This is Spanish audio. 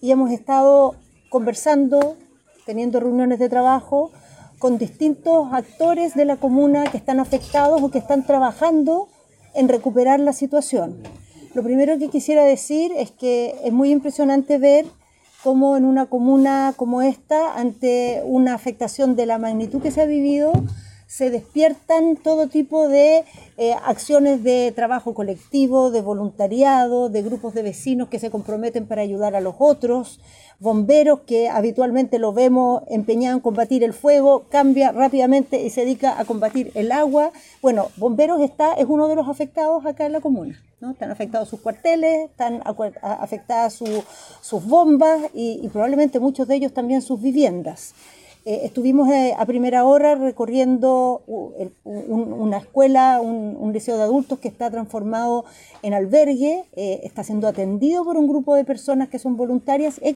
y hemos estado conversando, teniendo reuniones de trabajo con distintos actores de la comuna que están afectados o que están trabajando en recuperar la situación. Lo primero que quisiera decir es que es muy impresionante ver cómo en una comuna como esta, ante una afectación de la magnitud que se ha vivido, se despiertan todo tipo de acciones de trabajo colectivo, de voluntariado, de grupos de vecinos que se comprometen para ayudar a los otros, bomberos que habitualmente lo vemos empeñados en combatir el fuego, cambia rápidamente y se dedica a combatir el agua. Bueno, bomberos es uno de los afectados acá en la comuna, ¿no? Están afectados sus cuarteles, están afectadas sus bombas y probablemente muchos de ellos también sus viviendas. Estuvimos a primera hora recorriendo una escuela, un liceo de adultos que está transformado en albergue, está siendo atendido por un grupo de personas que son voluntarias